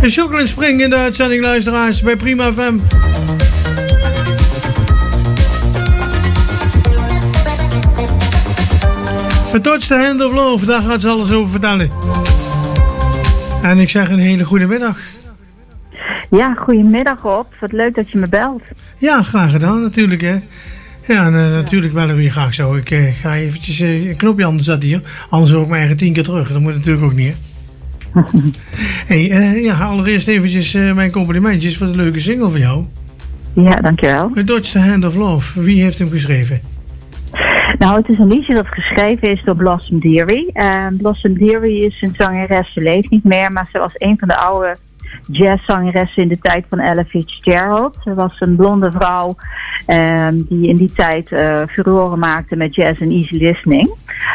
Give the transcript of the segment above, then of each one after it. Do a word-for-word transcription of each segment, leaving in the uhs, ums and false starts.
Jacqueline Spring in de uitzending, luisteraars, bij Prima F M. Met Touch the Hand of Love, daar gaat ze alles over vertellen. En ik zeg een hele goede middag. Ja, goedemiddag Rob. Wat leuk dat je me belt. Ja, graag gedaan natuurlijk, hè. Ja, en, uh, natuurlijk bellen we je graag zo. Ik uh, ga eventjes uh, een knopje anders zetten hier. Anders hoor ik mijn eigen tien keer terug. Dat moet natuurlijk ook niet, hè. Hey, uh, ja, allereerst eventjes uh, mijn complimentjes voor de leuke single van jou. Ja, dankjewel. Met Touch the Hand of Love. Wie heeft hem geschreven? Nou, het is een liedje dat geschreven is door Blossom Dearie. Uh, Blossom Dearie is een zangeres, ze leeft niet meer, maar ze was een van de oude jazzzangeressen in de tijd van Ella Fitzgerald. Ze was een blonde vrouw um, die in die tijd uh, furoren maakte met jazz en easy listening.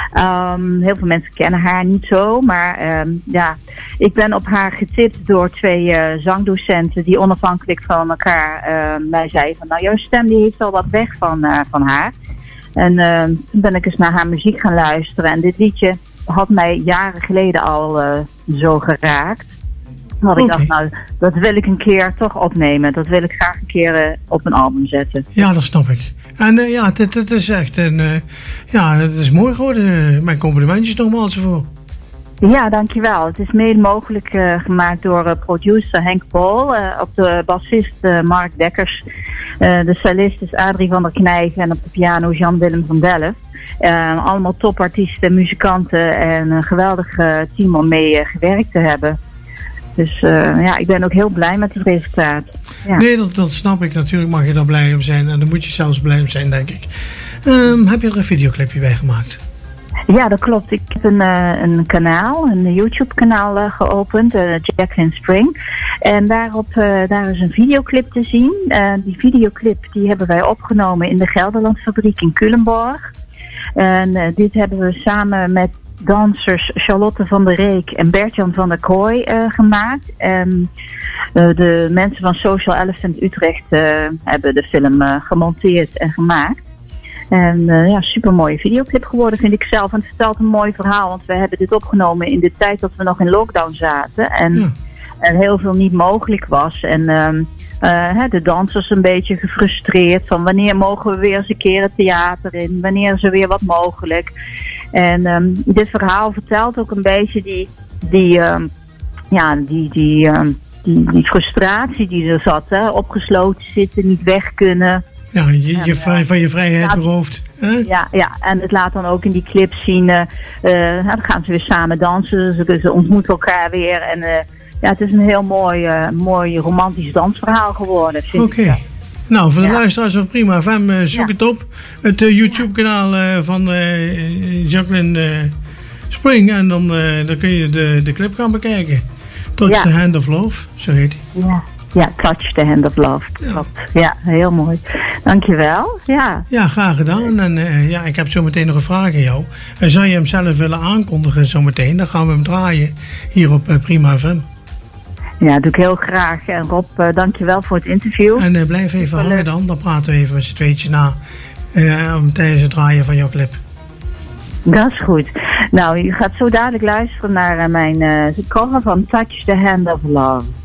Um, heel veel mensen kennen haar niet zo, maar um, ja, ik ben op haar getipt door twee uh, zangdocenten die onafhankelijk van elkaar uh, mij zeiden van nou, jouw stem die heeft al wat weg van, uh, van haar. En uh, toen ben ik eens naar haar muziek gaan luisteren. En dit liedje had mij jaren geleden al uh, zo geraakt. Dat okay. Ik dacht, nou, dat wil ik een keer toch opnemen. Dat wil ik graag een keer uh, op een album zetten. Ja, dat snap ik. En uh, ja, het, het is echt een, uh, ja, het is mooi geworden. Mijn complimentjes nogmaals ervoor. Ja, dankjewel. Het is mede mogelijk uh, gemaakt door uh, producer Henk Paul, uh, op de bassist uh, Mark Dekkers, uh, de cellist is Adrie van der Knijven en op de piano Jan-Willem van Delle. Uh, allemaal topartiesten, muzikanten en een geweldig uh, team om mee uh, gewerkt te hebben. Dus uh, ja, ik ben ook heel blij met het resultaat. Ja. Nee, dat, dat snap ik. Natuurlijk mag je daar blij om zijn en daar moet je zelfs blij om zijn, denk ik. Um, heb je er een videoclipje bij gemaakt? Ja, dat klopt. Ik heb een, uh, een kanaal, een YouTube-kanaal uh, geopend, uh, Jacqueline Spring. En daarop uh, daar is een videoclip te zien. Uh, die videoclip die hebben wij opgenomen in de Gelderlandfabriek in Culemborg. En uh, dit hebben we samen met dansers Charlotte van der Reek en Bert-Jan van der Kooi uh, gemaakt. En uh, de mensen van Social Elephant Utrecht uh, hebben de film uh, gemonteerd en gemaakt. En uh, ja, super mooie videoclip geworden vind ik zelf. En het vertelt een mooi verhaal, want we hebben dit opgenomen in de tijd dat we nog in lockdown zaten. En ja. er heel veel niet mogelijk was. En uh, uh, de dansers een beetje gefrustreerd van wanneer mogen we weer eens een keer het theater in? Wanneer is er weer wat mogelijk? En um, dit verhaal vertelt ook een beetje die, die, um, ja, die, die, um, die, die frustratie die er zat. Hè? Opgesloten zitten, niet weg kunnen. Ja, je, je, en, van je vrijheid beroofd. Huh? Ja, ja, en het laat dan ook in die clip zien. Uh, uh, dan gaan ze weer samen dansen. Ze, ze ontmoeten elkaar weer. En uh, ja, het is een heel mooi, uh, mooi romantisch dansverhaal geworden. Oké. Okay. Nou, voor de ja. luisteraars van Prima F M, uh, zoek ja. het op. Het uh, YouTube-kanaal uh, van uh, Jacqueline uh, Spring. En dan, uh, dan kun je de, de clip gaan bekijken. Touch ja. the Hand of Love, zo heet hij. Ja. Ja, Touch the Hand of Love. Ja, ja heel mooi. Dankjewel. Ja, ja graag gedaan. En uh, ja, ik heb zo meteen nog een vraag aan jou. Uh, zou je hem zelf willen aankondigen zometeen? Dan gaan we hem draaien hier op uh, Prima F M. Ja, dat doe ik heel graag. En Rob, uh, dankjewel voor het interview. En uh, blijf even hangen dan. Dan praten we even met z'n tweetjes na uh, tijdens het draaien van jouw clip. Dat is goed. Nou, je gaat zo dadelijk luisteren naar uh, mijn uh, cover van Touch the Hand of Love.